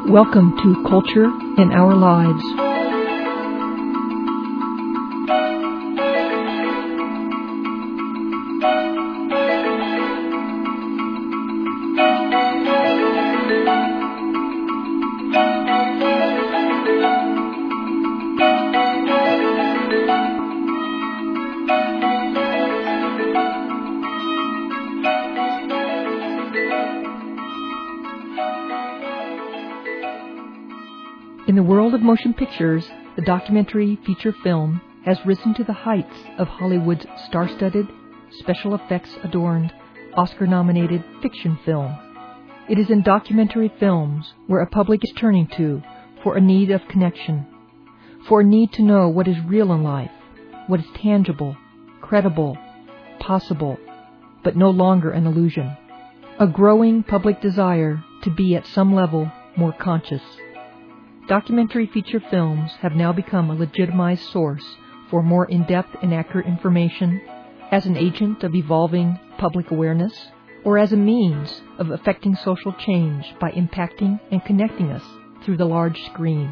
Welcome to Culture in Our Lives. In the world of motion pictures, the documentary feature film has risen to the heights of Hollywood's star-studded, special effects-adorned, Oscar-nominated fiction film. It is in documentary films where a public is turning to for a need of connection, for a need to know what is real in life, what is tangible, credible, possible, but no longer an illusion. A growing public desire to be at some level more conscious. Documentary feature films have now become a legitimized source for more in-depth and accurate information as an agent of evolving public awareness or as a means of affecting social change by impacting and connecting us through the large screen.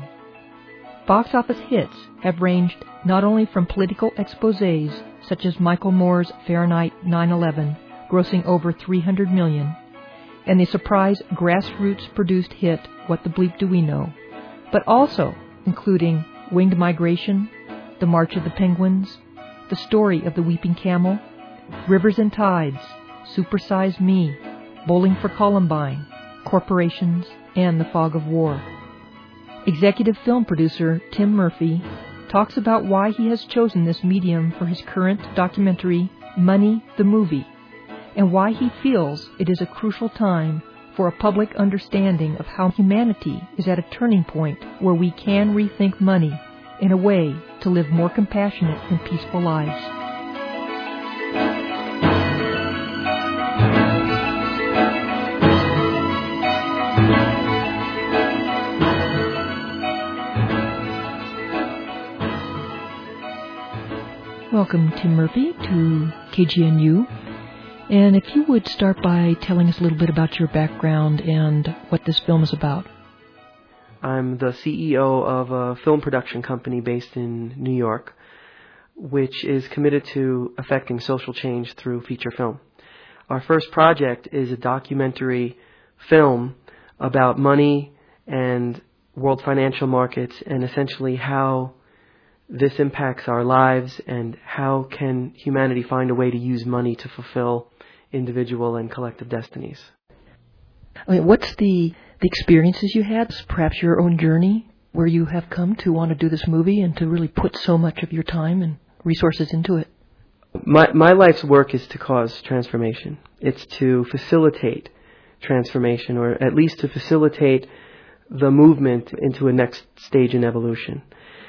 Box office hits have ranged not only from political exposés such as Michael Moore's Fahrenheit 9/11, grossing over $300 million, and the surprise grassroots-produced hit What the Bleep Do We Know?, but also including Winged Migration, The March of the Penguins, The Story of the Weeping Camel, Rivers and Tides, Super Size Me, Bowling for Columbine, Corporations, and The Fog of War. Executive film producer Tim Murphy talks about why he has chosen this medium for his current documentary, Money the Movie, and why he feels it is a crucial time for a public understanding of how humanity is at a turning point where we can rethink money in a way to live more compassionate and peaceful lives. Welcome, Tim Murphy, to KGNU. And if you would start by telling us a little bit about your background and what this film is about. I'm the CEO of a film production company based in New York, which is committed to affecting social change through feature film. Our first project is a documentary film about money and world financial markets and essentially how this impacts our lives and how can humanity find a way to use money to fulfill individual and collective destinies. I mean, what's the experiences you had, perhaps your own journey, where you have come to want to do this movie and to really put so much of your time and resources into it? My life's work is to cause transformation. It's to facilitate transformation, or at least to facilitate the movement into a next stage in evolution.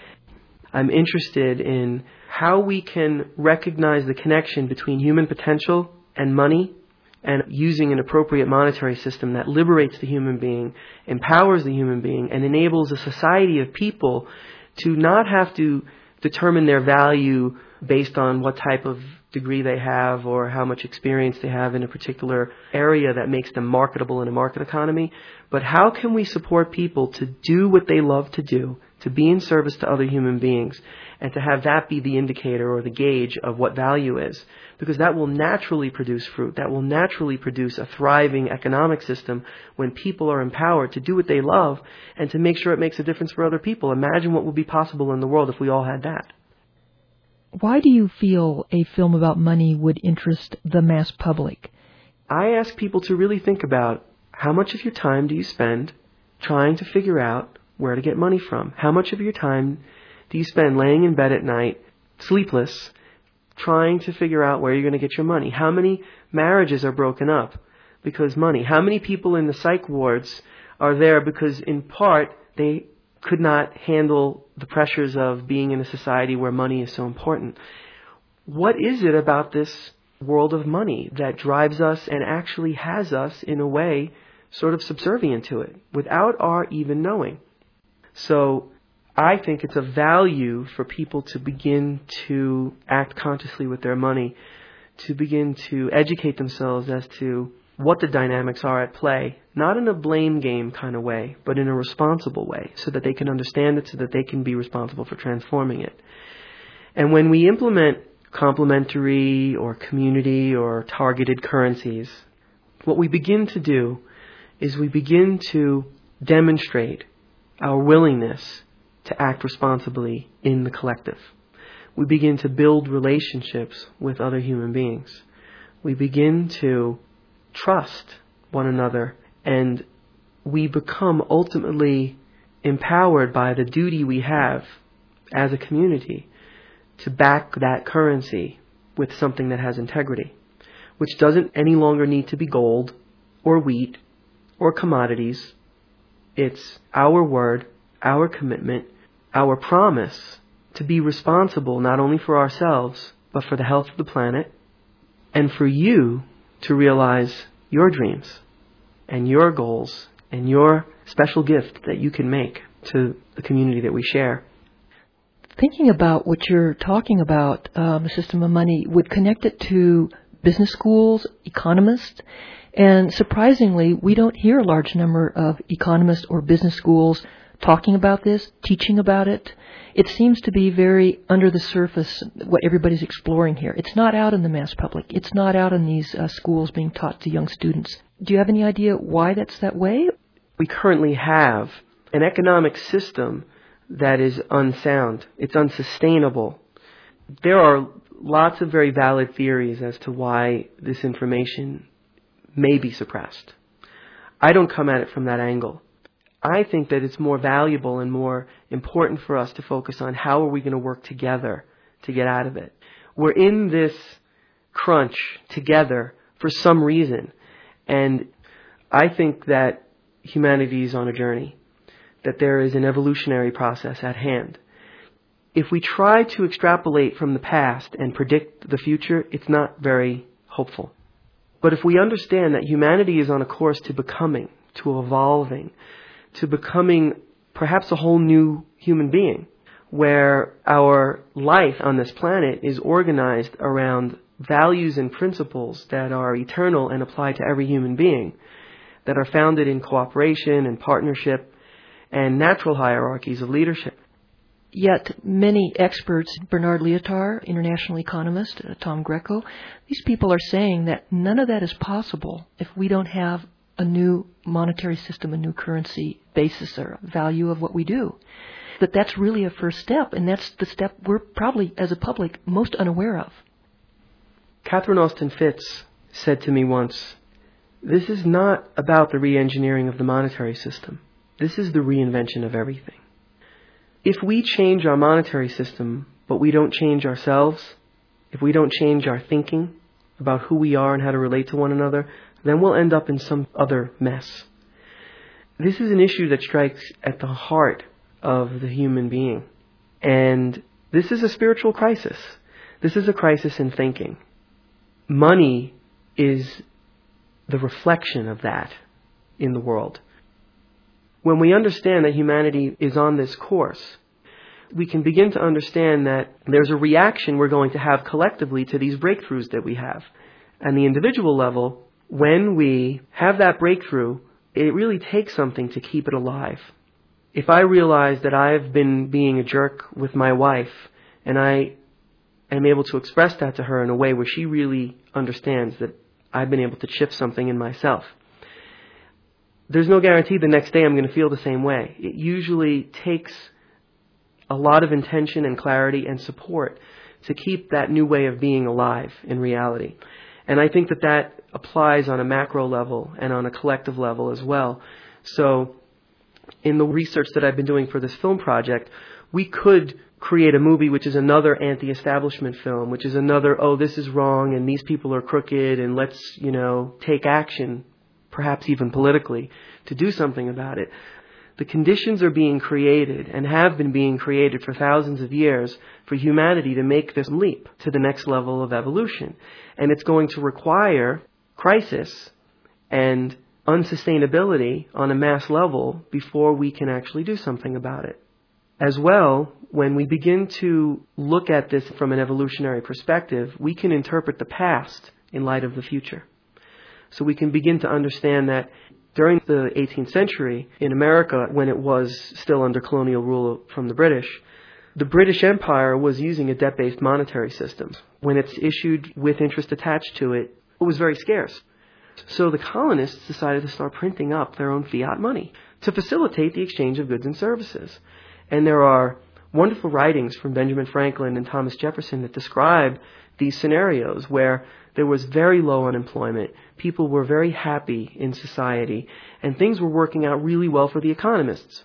I'm interested in how we can recognize the connection between human potential and money, and using an appropriate monetary system that liberates the human being, empowers the human being, and enables a society of people to not have to determine their value based on what type of degree they have or how much experience they have in a particular area that makes them marketable in a market economy, but how can we support people to do what they love to do, to be in service to other human beings, and to have that be the indicator or the gauge of what value is. Because that will naturally produce fruit. That will naturally produce a thriving economic system when people are empowered to do what they love and to make sure it makes a difference for other people. Imagine what would be possible in the world if we all had that. Why do you feel a film about money would interest the mass public? I ask people to really think about how much of your time do you spend trying to figure out where to get money from? How much of your time do you spend laying in bed at night, sleepless, trying to figure out where you're going to get your money? How many marriages are broken up because money? How many people in the psych wards are there because, in part, they could not handle the pressures of being in a society where money is so important? What is it about this world of money that drives us and actually has us, in a way, sort of subservient to it without our even knowing? So I think it's a value for people to begin to act consciously with their money, to begin to educate themselves as to what the dynamics are at play, not in a blame game kind of way, but in a responsible way, so that they can understand it, so that they can be responsible for transforming it. And when we implement complementary or community or targeted currencies, what we begin to do is we begin to demonstrate our willingness to act responsibly in the collective. We begin to build relationships with other human beings. We begin to trust one another, and we become ultimately empowered by the duty we have as a community to back that currency with something that has integrity, which doesn't any longer need to be gold or wheat or commodities. It's our word, our commitment, our promise to be responsible not only for ourselves, but for the health of the planet, and for you to realize your dreams and your goals and your special gift that you can make to the community that we share. Thinking about what you're talking about, the system of money, would connect it to business schools, economists, and surprisingly, we don't hear a large number of economists or business schools talking about this, teaching about it. It seems to be very under the surface what everybody's exploring here. It's not out in the mass public. It's not out in these schools being taught to young students. Do you have any idea why that's that way? We currently have an economic system that is unsound. It's unsustainable. There are lots of very valid theories as to why this information may be suppressed. I don't come at it from that angle. I think that it's more valuable and more important for us to focus on how are we going to work together to get out of it. We're in this crunch together for some reason, and I think that humanity is on a journey, that there is an evolutionary process at hand. If we try to extrapolate from the past and predict the future, it's not very hopeful. But if we understand that humanity is on a course to becoming, to evolving, to becoming perhaps a whole new human being, where our life on this planet is organized around values and principles that are eternal and apply to every human being, that are founded in cooperation and partnership and natural hierarchies of leadership. Yet many experts, Bernard Lietaer, international economist, Tom Greco, these people are saying that none of that is possible if we don't have a new monetary system, a new currency basis or value of what we do. That's really a first step, and that's the step we're probably, as a public, most unaware of. Catherine Austin Fitts said to me once, "This is not about the re-engineering of the monetary system. This is the reinvention of everything." If we change our monetary system, but we don't change ourselves, if we don't change our thinking about who we are and how to relate to one another, then we'll end up in some other mess. This is an issue that strikes at the heart of the human being. And this is a spiritual crisis. This is a crisis in thinking. Money is the reflection of that in the world. When we understand that humanity is on this course, we can begin to understand that there's a reaction we're going to have collectively to these breakthroughs that we have. And the individual level, when we have that breakthrough, it really takes something to keep it alive. If I realize that I've been being a jerk with my wife, and I am able to express that to her in a way where she really understands that I've been able to shift something in myself, there's no guarantee the next day I'm going to feel the same way. It usually takes a lot of intention and clarity and support to keep that new way of being alive in reality. And I think that that applies on a macro level and on a collective level as well. So in the research that I've been doing for this film project, we could create a movie which is another anti-establishment film, which is another, oh, this is wrong and these people are crooked and let's, take action, perhaps even politically, to do something about it. The conditions are being created and have been being created for thousands of years for humanity to make this leap to the next level of evolution. And it's going to require crisis and unsustainability on a mass level before we can actually do something about it. As well, when we begin to look at this from an evolutionary perspective, we can interpret the past in light of the future. So we can begin to understand that during the 18th century in America, when it was still under colonial rule from the British Empire was using a debt-based monetary system. When it's issued with interest attached to it, it was very scarce. So the colonists decided to start printing up their own fiat money to facilitate the exchange of goods and services. And there are wonderful writings from Benjamin Franklin and Thomas Jefferson that describe these scenarios where there was very low unemployment, people were very happy in society, and things were working out really well for the economists.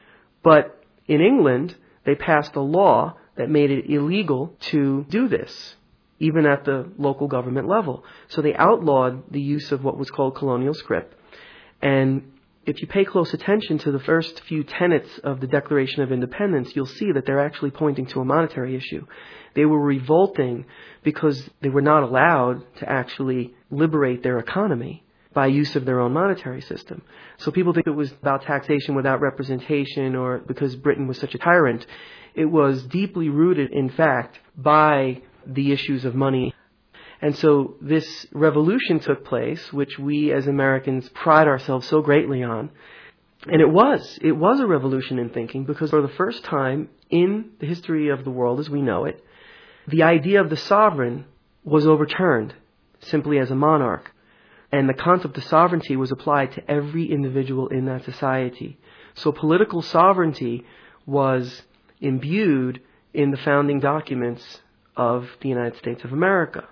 But in England, they passed a law that made it illegal to do this, even at the local government level. So they outlawed the use of what was called colonial scrip. And if you pay close attention to the first few tenets of the Declaration of Independence, you'll see that they're actually pointing to a monetary issue. They were revolting because they were not allowed to actually liberate their economy by use of their own monetary system. So people think it was about taxation without representation or because Britain was such a tyrant. It was deeply rooted, in fact, by the issues of money. And so this revolution took place, which we as Americans pride ourselves so greatly on. And it was a revolution in thinking because for the first time in the history of the world as we know it, the idea of the sovereign was overturned simply as a monarch. And the concept of sovereignty was applied to every individual in that society. So political sovereignty was imbued in the founding documents of the United States of America.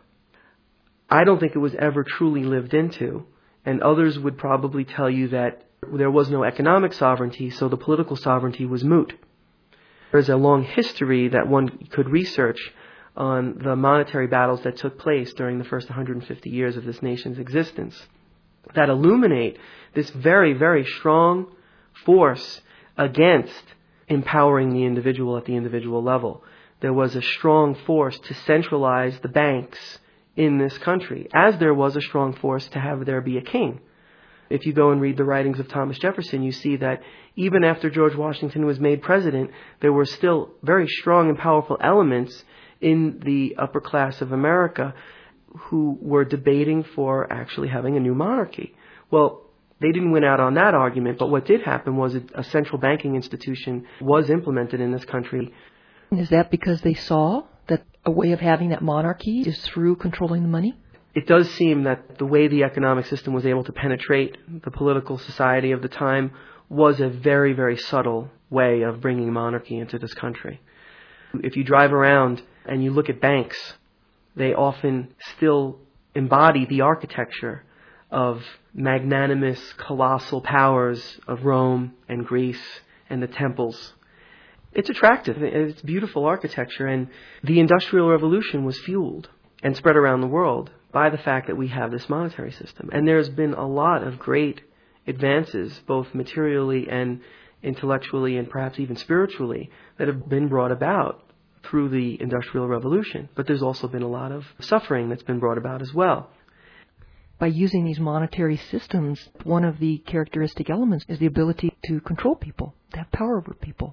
I don't think it was ever truly lived into, and others would probably tell you that there was no economic sovereignty, so the political sovereignty was moot. There's a long history that one could research on the monetary battles that took place during the first 150 years of this nation's existence that illuminate this very, very strong force against empowering the individual at the individual level. There was a strong force to centralize the banks in this country, as there was a strong force to have there be a king. If you go and read the writings of Thomas Jefferson, you see that even after George Washington was made president, there were still very strong and powerful elements in the upper class of America who were debating for actually having a new monarchy. Well, they didn't win out on that argument, but what did happen was a central banking institution was implemented in this country. Is that because they saw that a way of having that monarchy is through controlling the money? It does seem that the way the economic system was able to penetrate the political society of the time was a very, very subtle way of bringing monarchy into this country. If you drive around and you look at banks, they often still embody the architecture of magnanimous, colossal powers of Rome and Greece and the temples. It's attractive. It's beautiful architecture. And the Industrial Revolution was fueled and spread around the world by the fact that we have this monetary system. And there's been a lot of great advances, both materially and intellectually and perhaps even spiritually, that have been brought about through the Industrial Revolution. But there's also been a lot of suffering that's been brought about as well. By using these monetary systems, one of the characteristic elements is the ability to control people, to have power over people.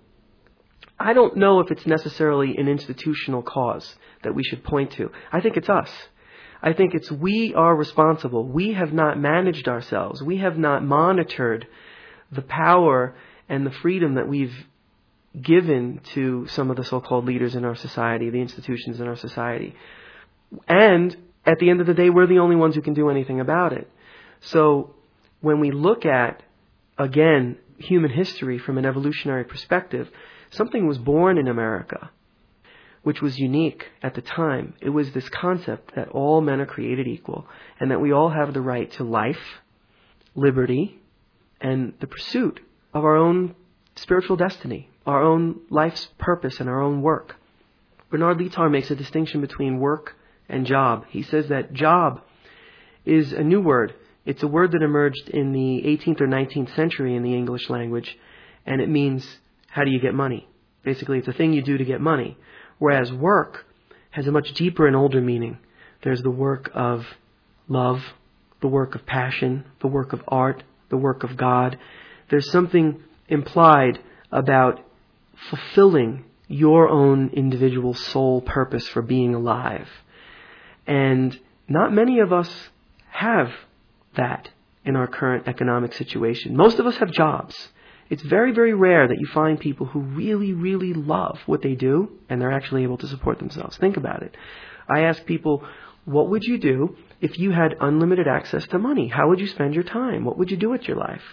I don't know if it's necessarily an institutional cause that we should point to. I think it's us. I think it's we are responsible. We have not managed ourselves. We have not monitored the power and the freedom that we've given to some of the so-called leaders in our society, the institutions in our society. And at the end of the day, we're the only ones who can do anything about it. So when we look at, again, human history from an evolutionary perspective, something was born in America which was unique at the time. It was this concept that all men are created equal and that we all have the right to life, liberty, and the pursuit of our own spiritual destiny, our own life's purpose and our own work. Bernard Lietaer makes a distinction between work and job. He says that job is a new word. It's a word that emerged in the 18th or 19th century in the English language, and it means how do you get money? Basically, it's a thing you do to get money. Whereas work has a much deeper and older meaning. There's the work of love, the work of passion, the work of art, the work of God. There's something implied about fulfilling your own individual soul purpose for being alive. And not many of us have that in our current economic situation. Most of us have jobs. It's very, very rare that you find people who really, really love what they do and they're actually able to support themselves. Think about it. I ask people, what would you do if you had unlimited access to money? How would you spend your time? What would you do with your life?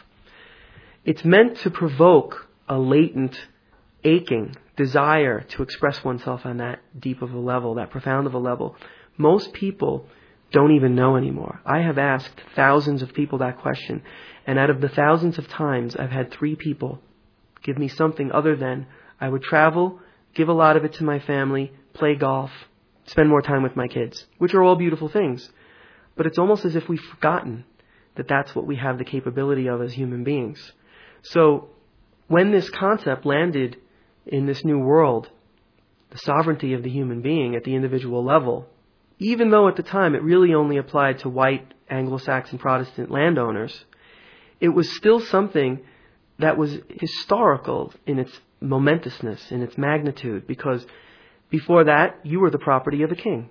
It's meant to provoke a latent, aching desire to express oneself on that deep of a level, that profound of a level. Most people don't even know anymore. I have asked thousands of people that question, and out of the thousands of times, I've had 3 people give me something other than I would travel, give a lot of it to my family, play golf, spend more time with my kids, which are all beautiful things. But it's almost as if we've forgotten that that's what we have the capability of as human beings. So when this concept landed in this new world, the sovereignty of the human being at the individual level, even though at the time it really only applied to white Anglo-Saxon Protestant landowners, it was still something that was historical in its momentousness, in its magnitude, because before that, you were the property of a king.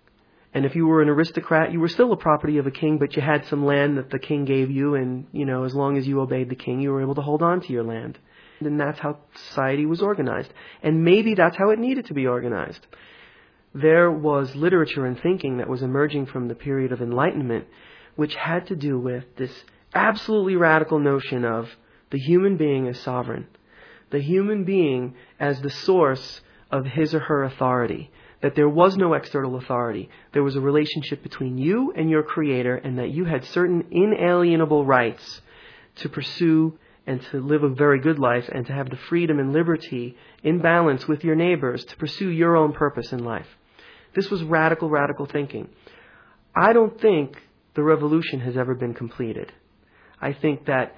And if you were an aristocrat, you were still a property of a king, but you had some land that the king gave you, and, as long as you obeyed the king, you were able to hold on to your land. And that's how society was organized. And maybe that's how it needed to be organized. There was literature and thinking that was emerging from the period of Enlightenment, which had to do with this absolutely radical notion of the human being as sovereign, the human being as the source of his or her authority, that there was no external authority. There was a relationship between you and your Creator, and that you had certain inalienable rights to pursue and to live a very good life, and to have the freedom and liberty in balance with your neighbors to pursue your own purpose in life. This was radical, radical thinking. I don't think the revolution has ever been completed. I think that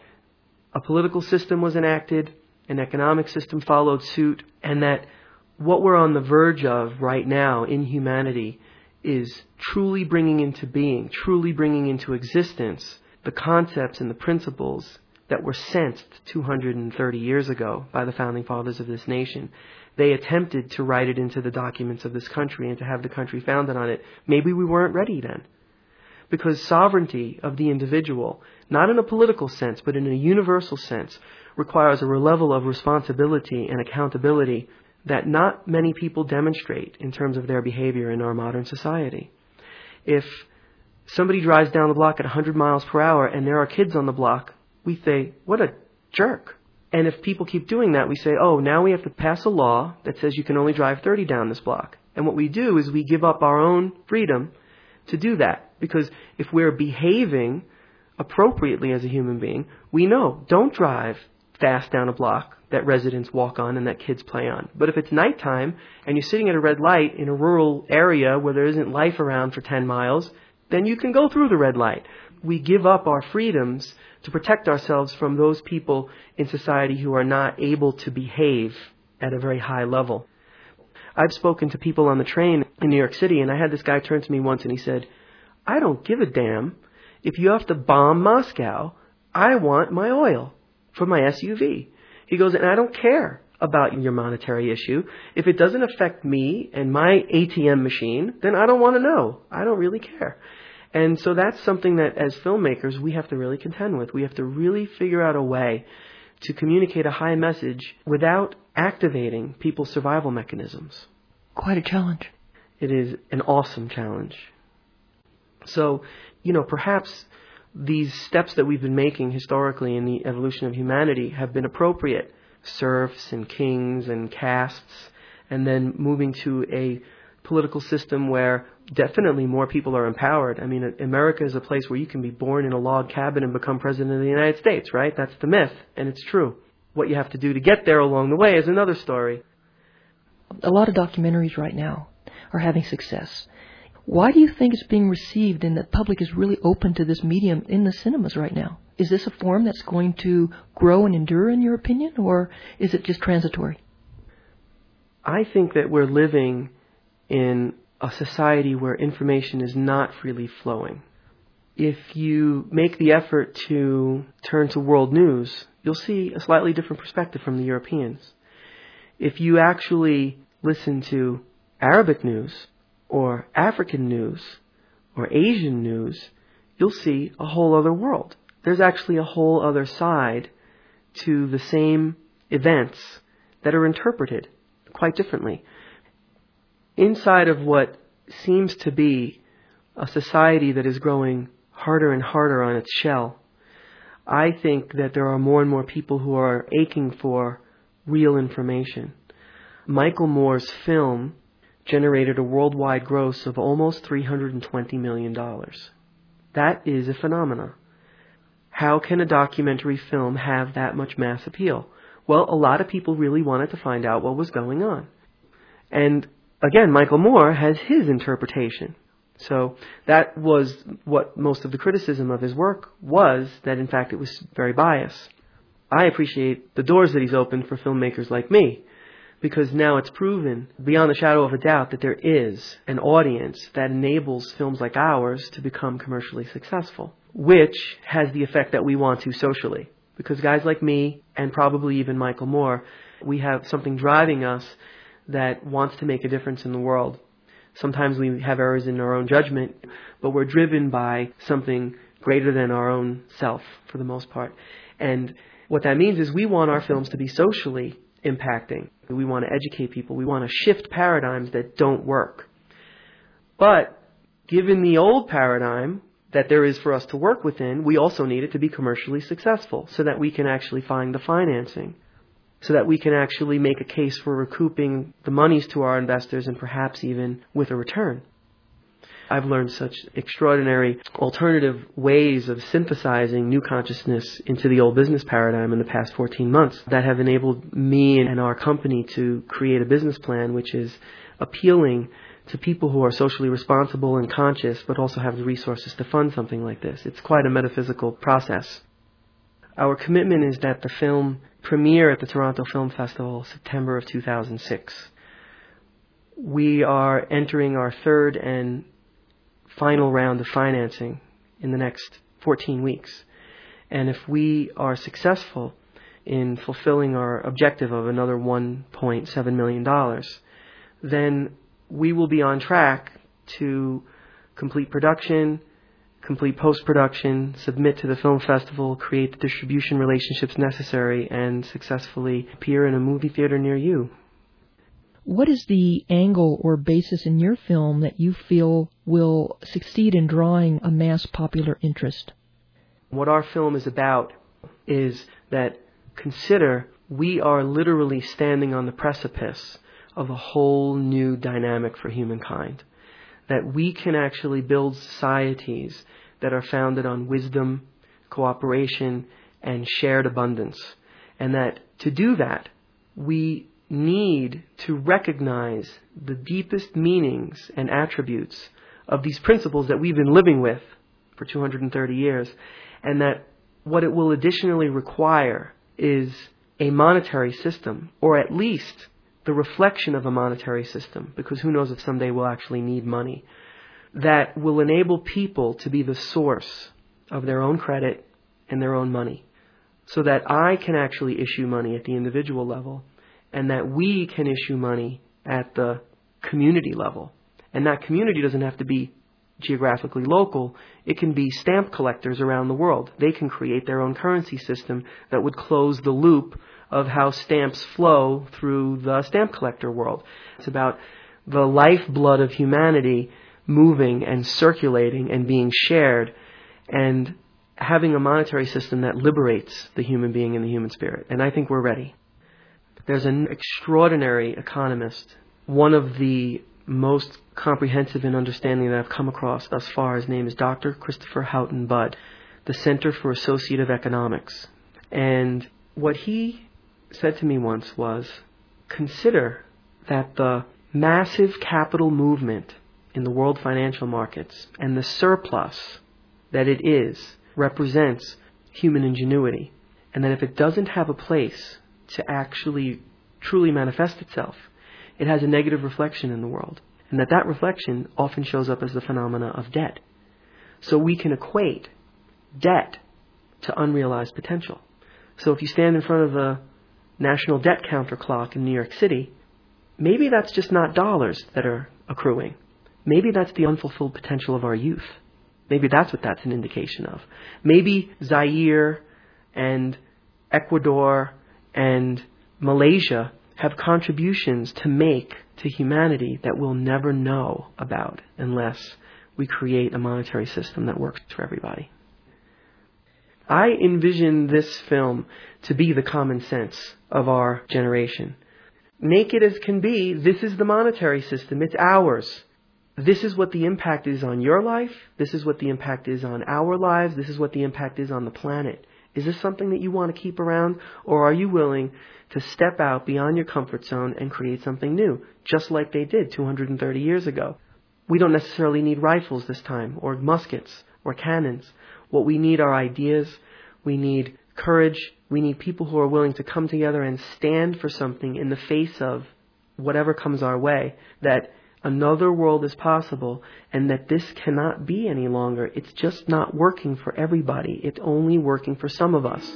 a political system was enacted, an economic system followed suit, and that what we're on the verge of right now in humanity is truly bringing into being, truly bringing into existence the concepts and the principles that were sensed 230 years ago by the founding fathers of this nation. They attempted to write it into the documents of this country and to have the country founded on it. Maybe we weren't ready then. Because sovereignty of the individual, not in a political sense, but in a universal sense, requires a level of responsibility and accountability that not many people demonstrate in terms of their behavior in our modern society. If somebody drives down the block at 100 miles per hour and there are kids on the block, we say, what a jerk. And if people keep doing that, we say, oh, now we have to pass a law that says you can only drive 30 down this block. And what we do is we give up our own freedom to do that. Because if we're behaving appropriately as a human being, we know, don't drive fast down a block that residents walk on and that kids play on. But if it's nighttime and you're sitting at a red light in a rural area where there isn't life around for 10 miles, then you can go through the red light. We give up our freedoms to protect ourselves from those people in society who are not able to behave at a very high level. I've spoken to people on the train in New York City, and I had this guy turn to me once and he said, I don't give a damn if you have to bomb Moscow. I want my oil for my SUV. He goes, and I don't care about your monetary issue. If it doesn't affect me and my ATM machine, then I don't want to know. I don't really care. And so that's something that as filmmakers we have to really contend with. We have to really figure out a way to communicate a high message without activating people's survival mechanisms. Quite a challenge. It is an awesome challenge. So, perhaps these steps that we've been making historically in the evolution of humanity have been appropriate. Serfs and kings and castes, and then moving to a political system where definitely more people are empowered. I mean, America is a place where you can be born in a log cabin and become president of the United States, right? That's the myth, and it's true. What you have to do to get there along the way is another story. A lot of documentaries right now are having success. Why do you think it's being received and the public is really open to this medium in the cinemas right now? Is this a form that's going to grow and endure, in your opinion, or is it just transitory? I think that we're living in a society where information is not freely flowing. If you make the effort to turn to world news, you'll see a slightly different perspective from the Europeans. If you actually listen to Arabic news or African news or Asian news, you'll see a whole other world. There's actually a whole other side to the same events that are interpreted quite differently. Inside of what seems to be a society that is growing harder and harder on its shell, I think that there are more and more people who are aching for real information. Michael Moore's film generated a worldwide gross of almost $320 million. That is a phenomenon. How can a documentary film have that much mass appeal? Well, a lot of people really wanted to find out what was going on. And again, Michael Moore has his interpretation. So that was what most of the criticism of his work was, that in fact it was very biased. I appreciate the doors that he's opened for filmmakers like me, because now it's proven beyond the shadow of a doubt that there is an audience that enables films like ours to become commercially successful, which has the effect that we want to socially. Because guys like me, and probably even Michael Moore, we have something driving us that wants to make a difference in the world. Sometimes we have errors in our own judgment, but we're driven by something greater than our own self, for the most part. And what that means is we want our films to be socially impacting. We want to educate people. We want to shift paradigms that don't work. But given the old paradigm that there is for us to work within, we also need it to be commercially successful so that we can actually find the financing, so that we can actually make a case for recouping the monies to our investors and perhaps even with a return. I've learned such extraordinary alternative ways of synthesizing new consciousness into the old business paradigm in the past 14 months that have enabled me and our company to create a business plan which is appealing to people who are socially responsible and conscious, but also have the resources to fund something like this. It's quite a metaphysical process. Our commitment is that the film premiere at the Toronto Film Festival, September of 2006. We are entering our third and final round of financing in the next 14 weeks. And if we are successful in fulfilling our objective of another $1.7 million, then we will be on track to complete production, complete post-production, submit to the film festival, create the distribution relationships necessary, and successfully appear in a movie theater near you. What is the angle or basis in your film that you feel will succeed in drawing a mass popular interest? What our film is about is that consider we are literally standing on the precipice of a whole new dynamic for humankind. That we can actually build societies that are founded on wisdom, cooperation, and shared abundance. And that to do that, we need to recognize the deepest meanings and attributes of these principles that we've been living with for 230 years, and that what it will additionally require is a monetary system, or at least the reflection of a monetary system, because who knows if someday we'll actually need money, that will enable people to be the source of their own credit and their own money, so that I can actually issue money at the individual level, and that we can issue money at the community level. And that community doesn't have to be geographically local. It can be stamp collectors around the world. They can create their own currency system that would close the loop of how stamps flow through the stamp collector world. It's about the lifeblood of humanity moving and circulating and being shared, and having a monetary system that liberates the human being and the human spirit. And I think we're ready. There's an extraordinary economist, one of the most comprehensive in understanding that I've come across thus far. His name is Dr. Christopher Houghton Budd, the Center for Associative Economics. And what he said to me once was, consider that the massive capital movement in the world financial markets and the surplus that it is represents human ingenuity. And that if it doesn't have a place to actually truly manifest itself, it has a negative reflection in the world. And that reflection often shows up as the phenomena of debt. So we can equate debt to unrealized potential. So if you stand in front of the national debt counter clock in New York City, maybe that's just not dollars that are accruing. Maybe that's the unfulfilled potential of our youth. Maybe that's what that's an indication of. Maybe Zaire and Ecuador and Malaysia have contributions to make to humanity that we'll never know about unless we create a monetary system that works for everybody. I envision this film to be the common sense of our generation. Naked as can be, this is the monetary system. It's ours. This is what the impact is on your life. This is what the impact is on our lives. This is what the impact is on the planet. Is this something that you want to keep around, or are you willing to step out beyond your comfort zone and create something new, just like they did 230 years ago? We don't necessarily need rifles this time, or muskets, or cannons. What we need are ideas. We need courage. We need people who are willing to come together and stand for something in the face of whatever comes our way, that another world is possible, and that this cannot be any longer. It's just not working for everybody. It's only working for some of us.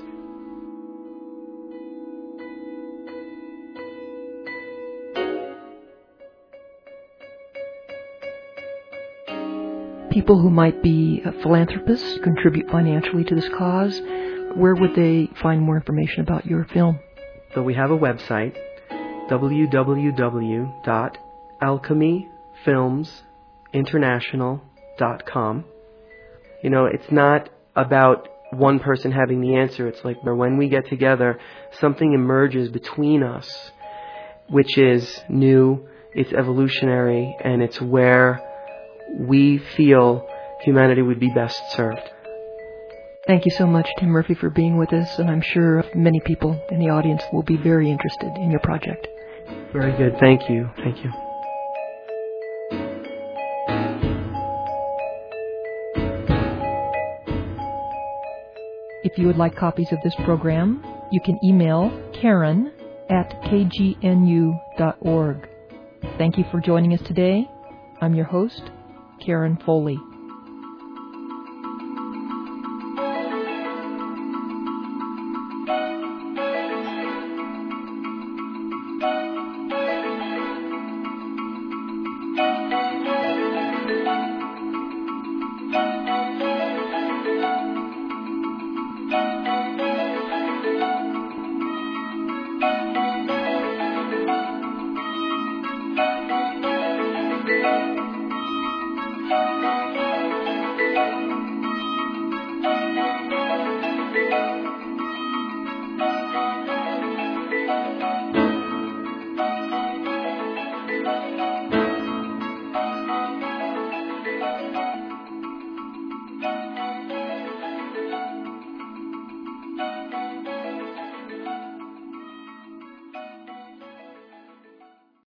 People who might be philanthropists, contribute financially to this cause, where would they find more information about your film? So we have a website, www.alchemyfilmsinternational.com. You know, it's not about one person having the answer. It's like when we get together, something emerges between us, which is new, it's evolutionary, and it's where we feel humanity would be best served. Thank you so much, Tim Murphy, for being with us, and I'm sure many people in the audience will be very interested in your project. Very good. Thank you. Thank you. If you would like copies of this program, you can email Karen@kgnu.org. Thank you for joining us today. I'm your host, Karen Foley.